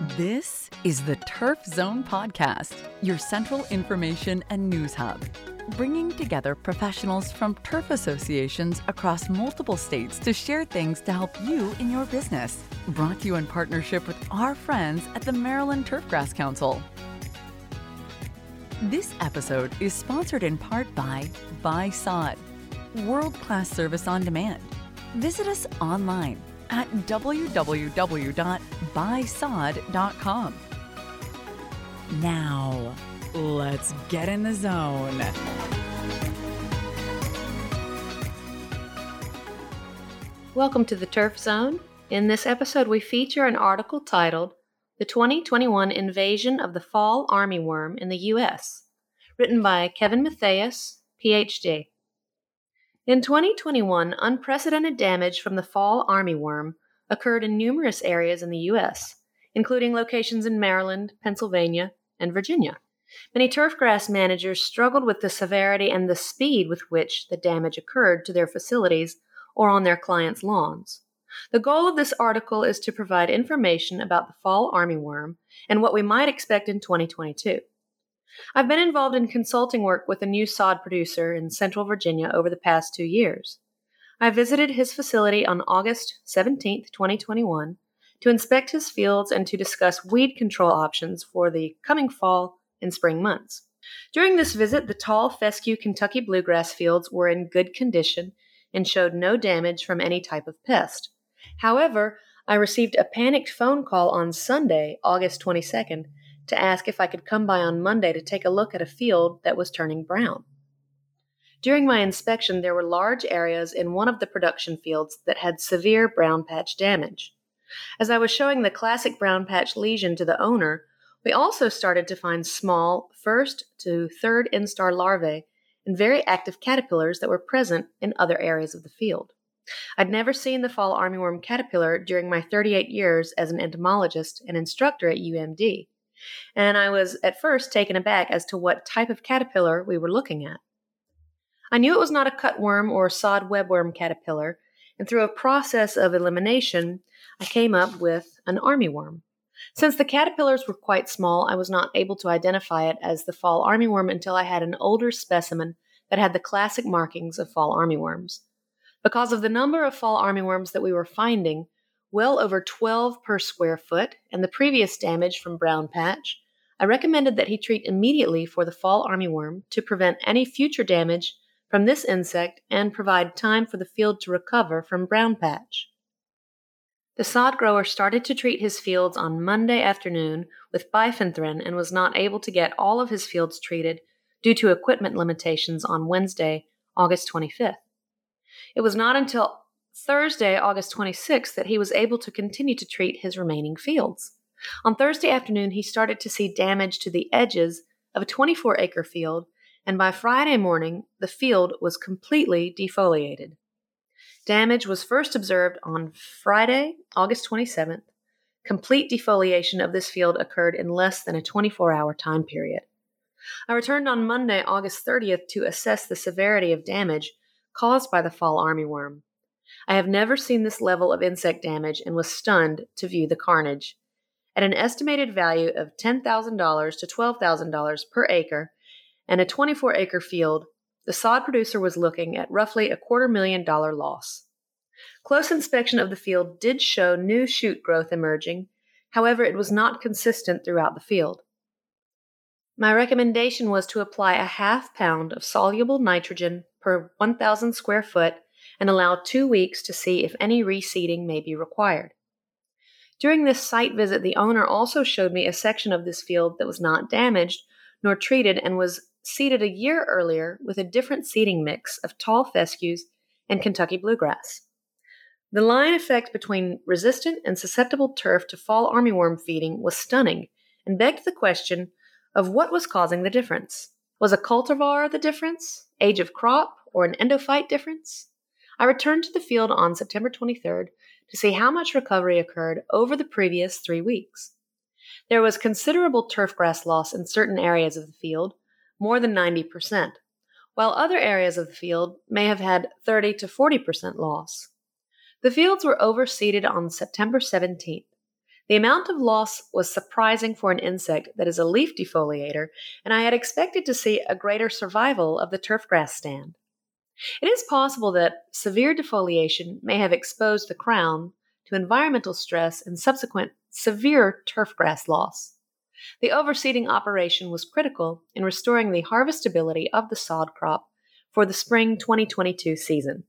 This is the Turf Zone Podcast, your central information and news hub, bringing together professionals from turf associations across multiple states to share things to help you in your business. Brought to you in partnership with our friends at the Maryland Turfgrass Council. This episode is sponsored in part by Sod, world-class service on demand. Visit us online at www.buysod.com. Now, let's get in the zone. Welcome to the Turf Zone. In this episode, we feature an article titled The 2021 Invasion of the Fall Armyworm in the U.S., written by Kevin Mathias, Ph.D. In 2021, unprecedented damage from the fall armyworm occurred in numerous areas in the U.S., including locations in Maryland, Pennsylvania, and Virginia. Many turfgrass managers struggled with the severity and the speed with which the damage occurred to their facilities or on their clients' lawns. The goal of this article is to provide information about the fall armyworm and what we might expect in 2022. I've been involved in consulting work with a new sod producer in Central Virginia over the past 2 years. I visited his facility on August 17, 2021, to inspect his fields and to discuss weed control options for the coming fall and spring months. During this visit, the tall fescue Kentucky bluegrass fields were in good condition and showed no damage from any type of pest. However, I received a panicked phone call on Sunday, August 22nd, to ask if I could come by on Monday to take a look at a field that was turning brown. During my inspection, there were large areas in one of the production fields that had severe brown patch damage. As I was showing the classic brown patch lesion to the owner, we also started to find small first to third instar larvae and very active caterpillars that were present in other areas of the field. I'd never seen the fall armyworm caterpillar during my 38 years as an entomologist and instructor at UMD, and I was at first taken aback as to what type of caterpillar we were looking at. I knew it was not a cutworm or sod webworm caterpillar, and through a process of elimination, I came up with an armyworm. Since the caterpillars were quite small, I was not able to identify it as the fall armyworm until I had an older specimen that had the classic markings of fall armyworms. Because of the number of fall armyworms that we were finding, well over 12 per square foot, and the previous damage from brown patch, I recommended that he treat immediately for the fall armyworm to prevent any future damage from this insect and provide time for the field to recover from brown patch. The sod grower started to treat his fields on Monday afternoon with bifenthrin and was not able to get all of his fields treated due to equipment limitations on Wednesday, August 25th. It was not until Thursday, August 26th, that he was able to continue to treat his remaining fields. On Thursday afternoon, he started to see damage to the edges of a 24-acre field, and by Friday morning, the field was completely defoliated. Damage was first observed on Friday, August 27th. Complete defoliation of this field occurred in less than a 24-hour time period. I returned on Monday, August 30th, to assess the severity of damage caused by the fall armyworm. I have never seen this level of insect damage and was stunned to view the carnage. At an estimated value of $10,000 to $12,000 per acre and a 24-acre field, the sod producer was looking at roughly a $250,000 loss. Close inspection of the field did show new shoot growth emerging, however, it was not consistent throughout the field. My recommendation was to apply a half pound of soluble nitrogen per 1,000 square foot and allow 2 weeks to see if any reseeding may be required. During this site visit, the owner also showed me a section of this field that was not damaged nor treated and was seeded a year earlier with a different seeding mix of tall fescues and Kentucky bluegrass. The line effect between resistant and susceptible turf to fall armyworm feeding was stunning and begged the question of what was causing the difference. Was a cultivar the difference, age of crop, or an endophyte difference? I returned to the field on September 23rd to see how much recovery occurred over the previous 3 weeks. There was considerable turfgrass loss in certain areas of the field, more than 90%, while other areas of the field may have had 30 to 40% loss. The fields were overseeded on September 17th. The amount of loss was surprising for an insect that is a leaf defoliator, and I had expected to see a greater survival of the turfgrass stand. It is possible that severe defoliation may have exposed the crown to environmental stress and subsequent severe turfgrass loss. The overseeding operation was critical in restoring the harvestability of the sod crop for the spring 2022 season.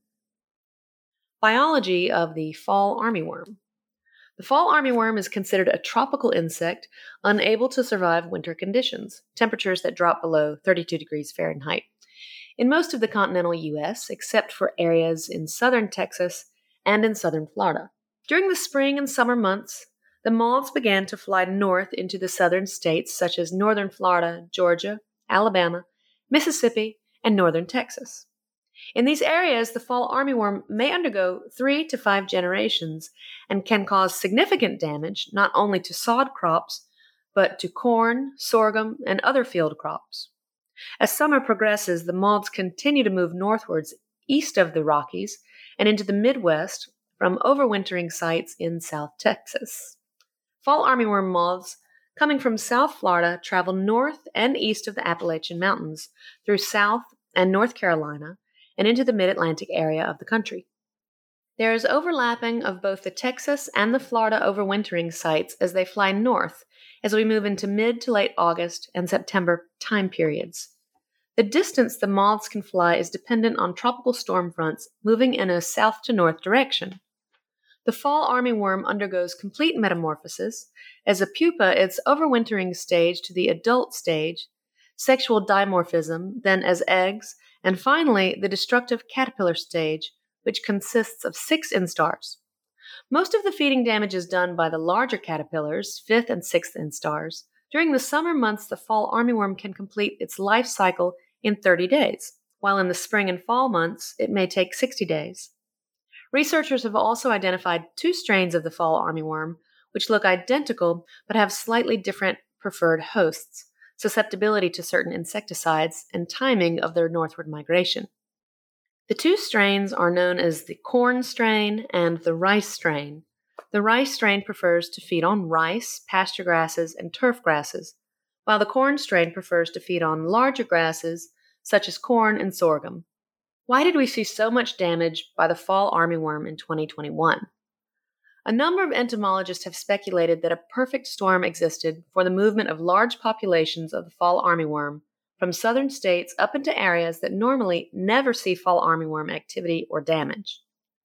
Biology of the fall armyworm. The fall armyworm is considered a tropical insect unable to survive winter conditions, temperatures that drop below 32 degrees Fahrenheit, in most of the continental U.S., except for areas in southern Texas and in southern Florida. During the spring and summer months, the moths began to fly north into the southern states such as northern Florida, Georgia, Alabama, Mississippi, and northern Texas. In these areas, the fall armyworm may undergo 3 to 5 generations and can cause significant damage not only to sod crops, but to corn, sorghum, and other field crops. As summer progresses, the moths continue to move northwards east of the Rockies and into the Midwest from overwintering sites in South Texas. Fall armyworm moths coming from South Florida travel north and east of the Appalachian Mountains through South and North Carolina and into the mid-Atlantic area of the country. There is overlapping of both the Texas and the Florida overwintering sites as they fly north as we move into mid to late August and September time periods. The distance the moths can fly is dependent on tropical storm fronts moving in a south to north direction. The fall armyworm undergoes complete metamorphosis as a pupa, its overwintering stage to the adult stage, sexual dimorphism, then as eggs, and finally the destructive caterpillar stage, which consists of 6 instars. Most of the feeding damage is done by the larger caterpillars, 5th and 6th instars. During the summer months, the fall armyworm can complete its life cycle in 30 days, while in the spring and fall months, it may take 60 days. Researchers have also identified 2 strains of the fall armyworm, which look identical but have slightly different preferred hosts, susceptibility to certain insecticides, and timing of their northward migration. The 2 strains are known as the corn strain and the rice strain. The rice strain prefers to feed on rice, pasture grasses, and turf grasses, while the corn strain prefers to feed on larger grasses such as corn and sorghum. Why did we see so much damage by the fall armyworm in 2021? A number of entomologists have speculated that a perfect storm existed for the movement of large populations of the fall armyworm from southern states up into areas that normally never see fall armyworm activity or damage.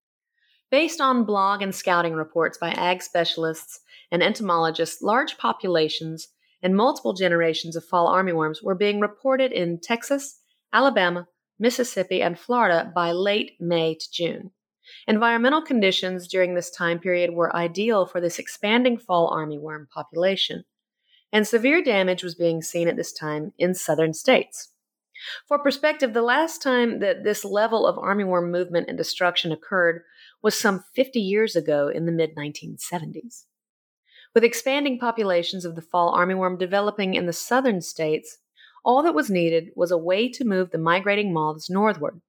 Based on blog and scouting reports by ag specialists and entomologists, large populations and multiple generations of fall armyworms were being reported in Texas, Alabama, Mississippi, and Florida by late May to June. Environmental conditions during this time period were ideal for this expanding fall armyworm population, and severe damage was being seen at this time in southern states. For perspective, the last time that this level of armyworm movement and destruction occurred was some 50 years ago in the mid-1970s. With expanding populations of the fall armyworm developing in the southern states, all that was needed was a way to move the migrating moths northward.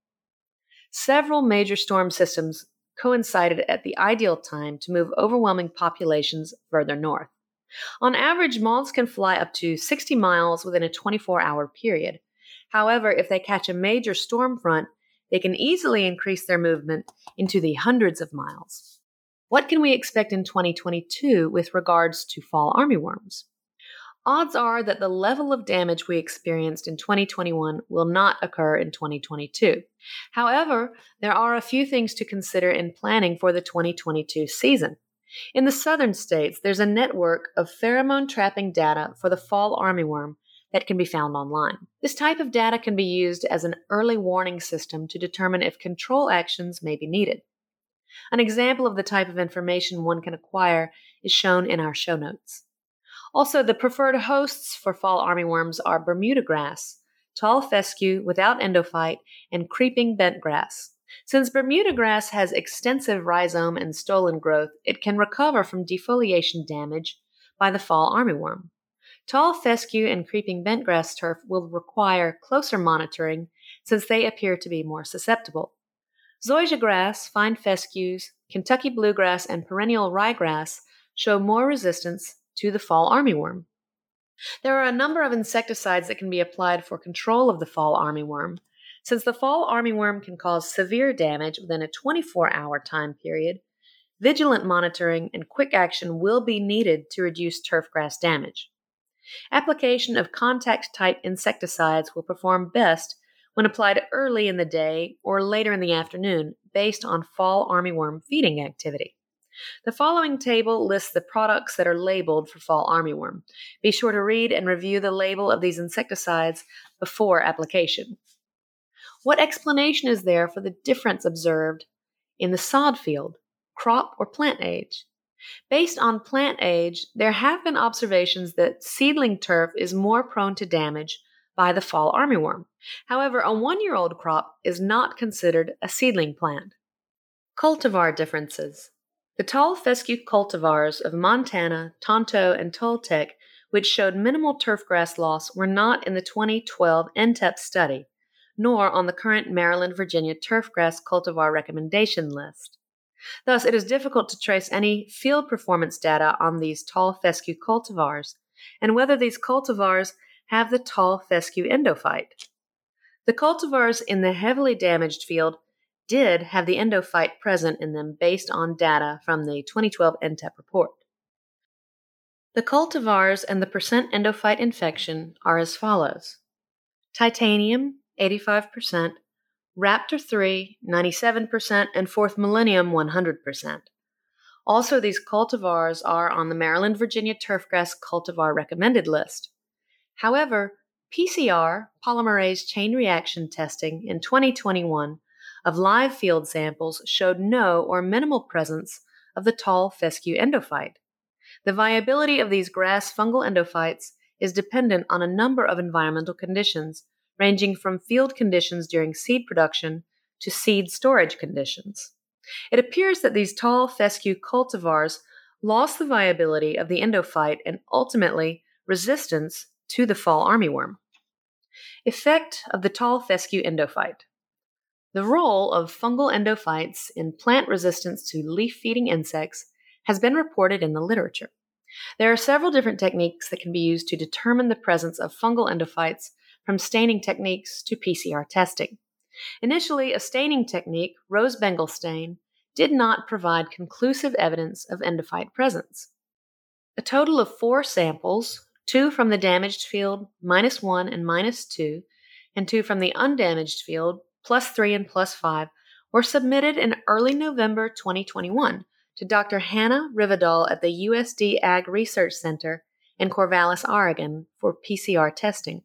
Several major storm systems coincided at the ideal time to move overwhelming populations further north. On average, moths can fly up to 60 miles within a 24-hour period. However, if they catch a major storm front, they can easily increase their movement into the hundreds of miles. What can we expect in 2022 with regards to fall armyworms? Odds are that the level of damage we experienced in 2021 will not occur in 2022. However, there are a few things to consider in planning for the 2022 season. In the southern states, there's a network of pheromone trapping data for the fall armyworm that can be found online. This type of data can be used as an early warning system to determine if control actions may be needed. An example of the type of information one can acquire is shown in our show notes. Also, the preferred hosts for fall armyworms are Bermuda grass, tall fescue without endophyte, and creeping bentgrass. Since Bermuda grass has extensive rhizome and stolon growth, it can recover from defoliation damage by the fall armyworm. Tall fescue and creeping bentgrass turf will require closer monitoring since they appear to be more susceptible. Zoysia grass, fine fescues, Kentucky bluegrass, and perennial ryegrass show more resistance to the fall armyworm. There are a number of insecticides that can be applied for control of the fall armyworm. Since the fall armyworm can cause severe damage within a 24-hour time period, vigilant monitoring and quick action will be needed to reduce turfgrass damage. Application of contact-type insecticides will perform best when applied early in the day or later in the afternoon based on fall armyworm feeding activity. The following table lists the products that are labeled for fall armyworm. Be sure to read and review the label of these insecticides before application. What explanation is there for the difference observed in the sod field, crop, or plant age? Based on plant age, there have been observations that seedling turf is more prone to damage by the fall armyworm. However, a 1-year-old crop is not considered a seedling plant. Cultivar differences. The tall fescue cultivars of Montana, Tonto, and Toltec, which showed minimal turfgrass loss, were not in the 2012 NTEP study, nor on the current Maryland-Virginia turfgrass cultivar recommendation list. Thus, it is difficult to trace any field performance data on these tall fescue cultivars, and whether these cultivars have the tall fescue endophyte. The cultivars in the heavily damaged field did have the endophyte present in them based on data from the 2012 NTEP report. The cultivars and the percent endophyte infection are as follows: Titanium, 85%, Raptor 3, 97%, and Fourth Millennium, 100%. Also, these cultivars are on the Maryland-Virginia turfgrass cultivar recommended list. However, PCR, polymerase chain reaction testing in 2021 of live field samples showed no or minimal presence of the tall fescue endophyte. The viability of these grass fungal endophytes is dependent on a number of environmental conditions, ranging from field conditions during seed production to seed storage conditions. It appears that these tall fescue cultivars lost the viability of the endophyte and ultimately resistance to the fall armyworm. Effect of the tall fescue endophyte. The role of fungal endophytes in plant resistance to leaf-feeding insects has been reported in the literature. There are several different techniques that can be used to determine the presence of fungal endophytes, from staining techniques to PCR testing. Initially, a staining technique, rose Bengal stain, did not provide conclusive evidence of endophyte presence. A total of 4 samples, 2 from the damaged field, -1 and -2, and 2 from the undamaged field, +3 and +5, were submitted in early November 2021 to Dr. Hannah Rivedal at the USD Ag Research Center in Corvallis, Oregon, for PCR testing.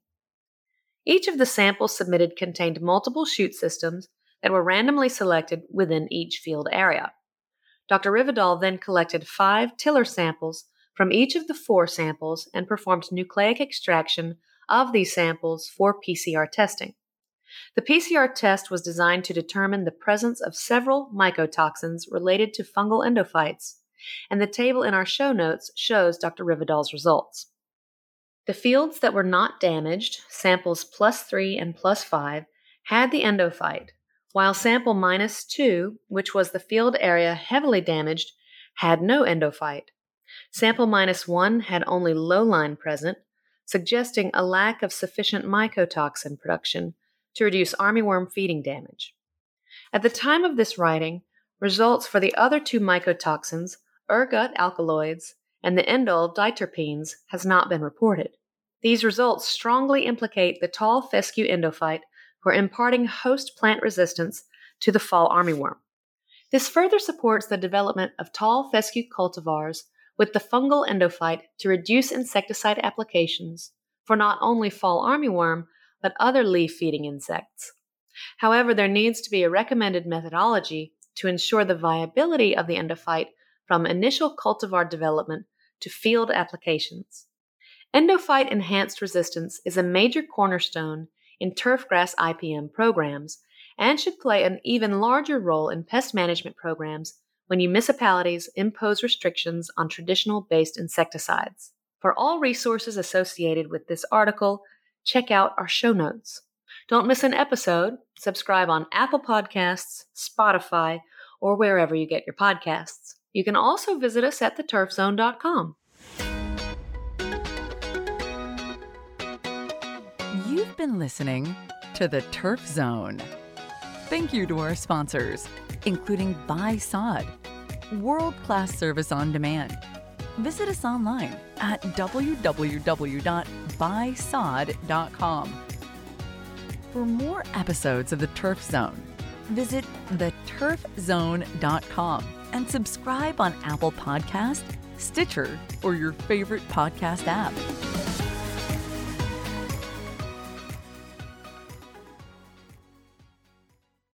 Each of the samples submitted contained multiple shoot systems that were randomly selected within each field area. Dr. Rivedal then collected 5 tiller samples from each of the 4 samples and performed nucleic extraction of these samples for PCR testing. The PCR test was designed to determine the presence of several mycotoxins related to fungal endophytes, and the table in our show notes shows Dr. Rivedal's results. The fields that were not damaged, samples +3 and +5, had the endophyte, while sample -2, which was the field area heavily damaged, had no endophyte. Sample -1 had only lowline present, suggesting a lack of sufficient mycotoxin production to reduce armyworm feeding damage. At the time of this writing, results for the other 2 mycotoxins, ergot alkaloids, and the indole diterpenes, has not been reported. These results strongly implicate the tall fescue endophyte for imparting host plant resistance to the fall armyworm. This further supports the development of tall fescue cultivars with the fungal endophyte to reduce insecticide applications for not only fall armyworm, but other leaf-feeding insects. However, there needs to be a recommended methodology to ensure the viability of the endophyte from initial cultivar development to field applications. Endophyte-enhanced resistance is a major cornerstone in turfgrass IPM programs and should play an even larger role in pest management programs when municipalities impose restrictions on traditional-based insecticides. For all resources associated with this article, check out our show notes. Don't miss an episode. Subscribe on Apple Podcasts, Spotify, or wherever you get your podcasts. You can also visit us at theturfzone.com. You've been listening to The Turf Zone. Thank you to our sponsors, including Buy Sod, world-class service on demand. Visit us online at www.buysod.com. For more episodes of The Turf Zone, visit theturfzone.com and subscribe on Apple Podcasts, Stitcher, or your favorite podcast app.